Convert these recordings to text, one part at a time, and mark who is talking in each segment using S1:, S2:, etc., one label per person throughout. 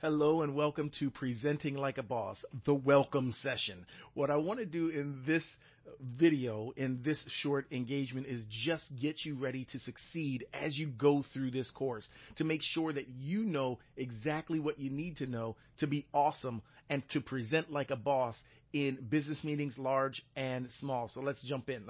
S1: Hello and welcome to Presenting Like a Boss, the welcome session. What I want to do in this video, in this short engagement, is just get you ready to succeed as you go through this course, to make sure that you know exactly what you need to know to be awesome and to present like a boss in business meetings, large and small. So let's jump in.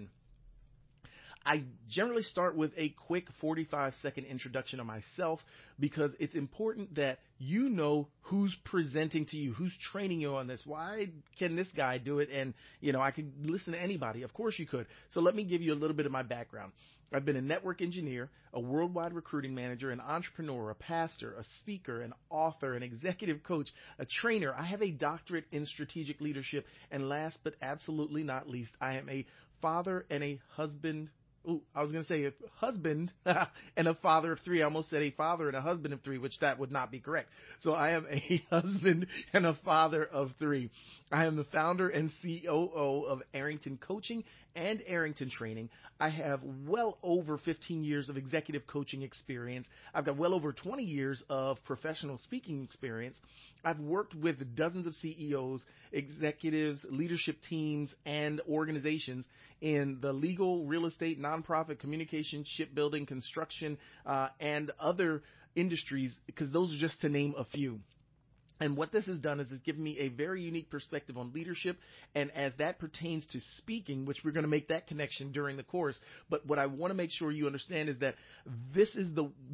S1: I generally start with a quick 45-second introduction of myself because it's important that you know who's presenting to you, who's training you on this. Why can this guy do it? And, I could listen to anybody. Of course you could. So let me give you a little bit of my background. I've been a network engineer, a worldwide recruiting manager, an entrepreneur, a pastor, a speaker, an author, an executive coach, a trainer. I have a doctorate in strategic leadership. And last but absolutely not least, I am a father and a husband. I was going to say a husband and a father of three. I almost said a father and a husband of three, which that would not be correct. So I am a husband and a father of three. I am the founder and COO of Arrington Coaching and Arrington Training. I have well over 15 years of executive coaching experience. I've got well over 20 years of professional speaking experience. I've worked with dozens of CEOs, executives, leadership teams, and organizations in the legal, real estate, nonprofit, communication, shipbuilding, construction, and other industries, because those are just to name a few. And what this has done is it's given me a very unique perspective on leadership, and as that pertains to speaking, which we're going to make that connection during the course. But what I want to make sure you understand is that this is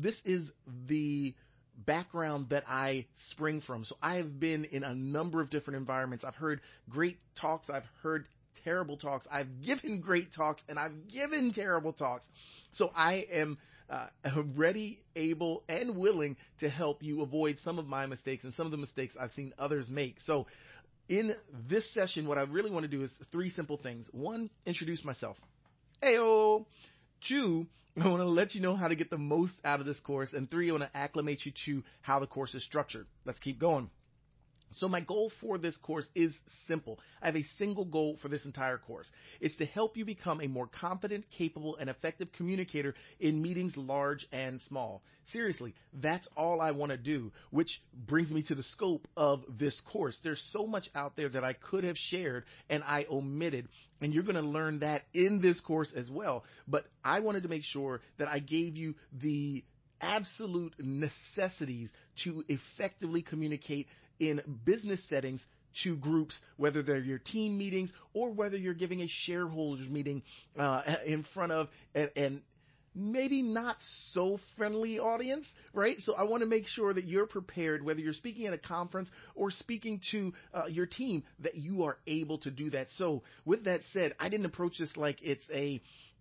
S1: the background that I spring from. So I have been in a number of different environments. I've heard great talks. I've heard terrible talks. I've given great talks, and I've given terrible talks. So I am ready, able, and willing to help you avoid some of my mistakes and some of the mistakes I've seen others make. So in this session, what I really want to do is three simple things. One, introduce myself. Heyo. Two, I want to let you know how to get the most out of this course. And three, I want to acclimate you to how the course is structured. Let's keep going. So my goal for this course is simple. I have a single goal for this entire course. It's to help you become a more confident, capable, and effective communicator in meetings large and small. Seriously, that's all I want to do, which brings me to the scope of this course. There's so much out there that I could have shared and I omitted, and you're going to learn that in this course as well. But I wanted to make sure that I gave you the absolute necessities to effectively communicate in business settings to groups, whether they're your team meetings or whether you're giving a shareholders meeting in front of and maybe not so friendly audience, right? So I want to make sure that you're prepared, whether you're speaking at a conference or speaking to your team, that you are able to do that. So with that said, I didn't approach this like it's a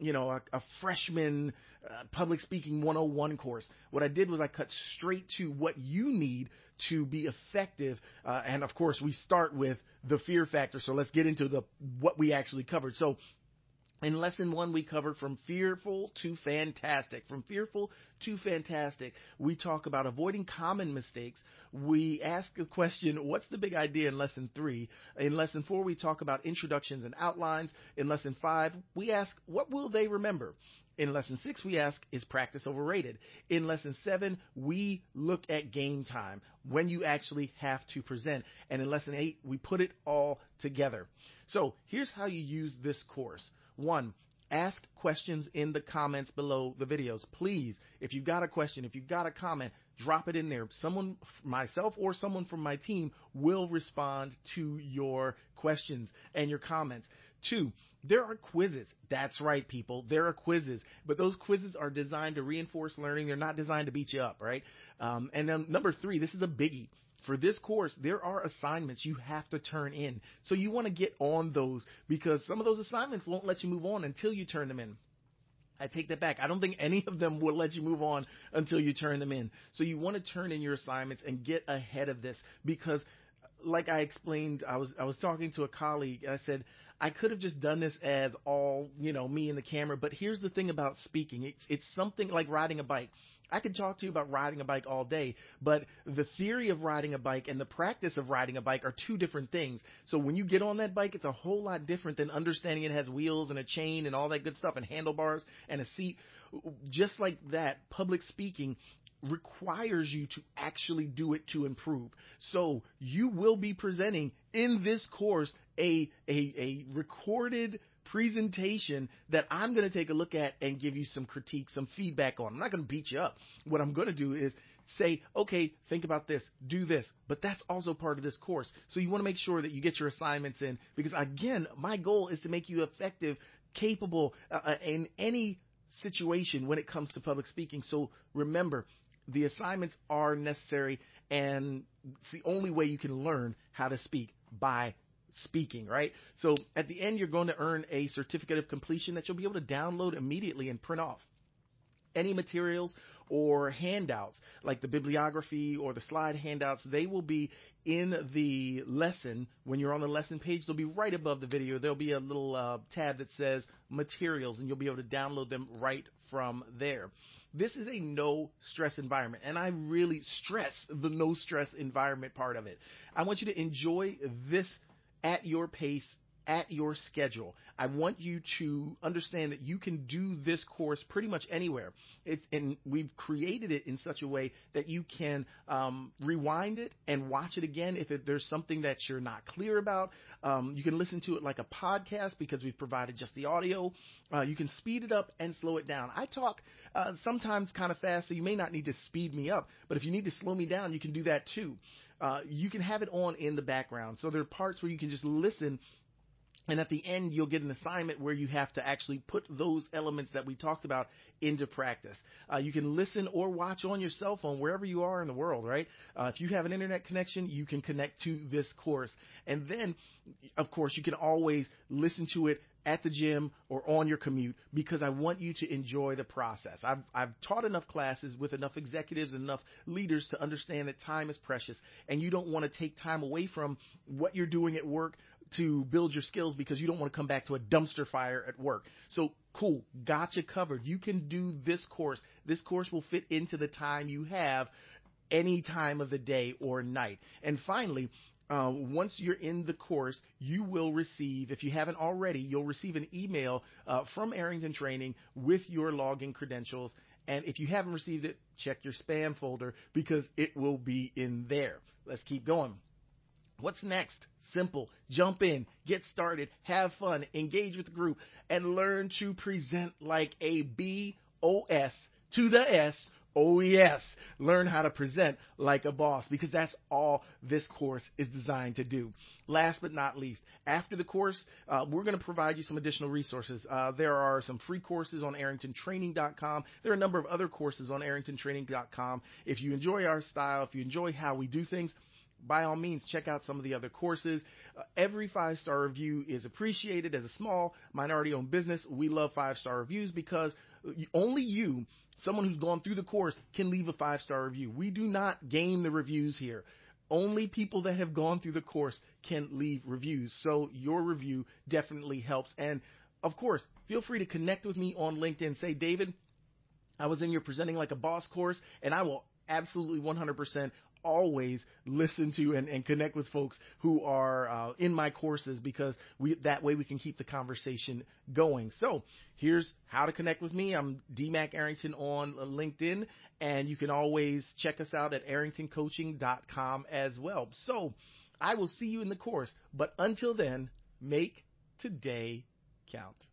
S1: freshman public speaking 101 course. What I did was I cut straight to what you need to be effective. And of course, we start with the fear factor. So let's get into what we actually covered. So in lesson one, we covered from fearful to fantastic. From fearful to fantastic, we talk about avoiding common mistakes. We ask a question, what's the big idea in lesson three? In lesson four, we talk about introductions and outlines. In lesson five, we ask, what will they remember? In lesson six, we ask, is practice overrated? In lesson seven, we look at game time, when you actually have to present. And in lesson eight, we put it all together. So here's how you use this course. One, ask questions in the comments below the videos. Please, if you've got a question, if you've got a comment, drop it in there. Someone, myself or someone from my team, will respond to your questions and your comments. Two, there are quizzes. That's right, people. There are quizzes. But those quizzes are designed to reinforce learning. They're not designed to beat you up, right? And then number three, this is a biggie. For this course, there are assignments you have to turn in. So you want to get on those because some of those assignments won't let you move on until you turn them in. I take that back. I don't think any of them will let you move on until you turn them in. So you want to turn in your assignments and get ahead of this because, like I explained, I was talking to a colleague. I said, I could have just done this as all, me and the camera. But here's the thing about speaking. It's something like riding a bike. I could talk to you about riding a bike all day, but the theory of riding a bike and the practice of riding a bike are two different things. So when you get on that bike, it's a whole lot different than understanding it has wheels and a chain and all that good stuff and handlebars and a seat. Just like that, public speaking requires you to actually do it to improve. So you will be presenting in this course a recorded presentation that I'm going to take a look at and give you some critique, some feedback on. I'm not going to beat you up. What I'm going to do is say, okay, think about this, do this, but that's also part of this course. So you want to make sure that you get your assignments in, because again, my goal is to make you effective, capable in any situation when it comes to public speaking. So remember, the assignments are necessary, and it's the only way you can learn how to speak, by speaking, right? So at the end, you're going to earn a certificate of completion that you'll be able to download immediately and print off. Any materials or handouts like the bibliography or the slide handouts, they will be in the lesson. When you're on the lesson page, they'll be right above the video. There'll be a little tab that says materials, and you'll be able to download them right from there. This is a no stress environment, and I really stress the no stress environment part of it. I want you to enjoy this at your pace, at your schedule. I want you to understand that you can do this course pretty much anywhere. And we've created it in such a way that you can rewind it and watch it again if there's something that you're not clear about. You can listen to it like a podcast because we've provided just the audio. You can speed it up and slow it down. I talk sometimes kind of fast, so you may not need to speed me up, but if you need to slow me down, you can do that too. You can have it on in the background. So there are parts where you can just listen, and at the end, you'll get an assignment where you have to actually put those elements that we talked about into practice. You can listen or watch on your cell phone wherever you are in the world, right? If you have an internet connection, you can connect to this course. And then, of course, you can always listen to it at the gym or on your commute, because I want you to enjoy the process. I've taught enough classes with enough executives and enough leaders to understand that time is precious, and you don't want to take time away from what you're doing at work to build your skills because you don't want to come back to a dumpster fire at work. So cool, got you covered. You can do this course. This course will fit into the time you have any time of the day or night. And finally, once you're in the course, you will receive, if you haven't already, you'll receive an email from Arrington Training with your login credentials. And if you haven't received it, check your spam folder because it will be in there. Let's keep going. What's next? Simple. Jump in, get started, have fun, engage with the group, and learn to present like a BOS to the S. Oh, yes. Learn how to present like a boss, because that's all this course is designed to do. Last but not least, after the course, we're going to provide you some additional resources. There are some free courses on arringtontraining.com. There are a number of other courses on arringtontraining.com. If you enjoy our style, if you enjoy how we do things, by all means, check out some of the other courses. Every 5-star review is appreciated. As a small minority-owned business, we love 5-star reviews because only you, someone who's gone through the course, can leave a 5-star review. We do not game the reviews here. Only people that have gone through the course can leave reviews. So your review definitely helps. And, of course, feel free to connect with me on LinkedIn. Say, David, I was in your Presenting Like a Boss course, and I will absolutely 100% always listen to and connect with folks who are in my courses, because that way we can keep the conversation going. So here's how to connect with me. I'm DMac Arrington on LinkedIn, and you can always check us out at arringtoncoaching.com as well. So I will see you in the course, but until then, make today count.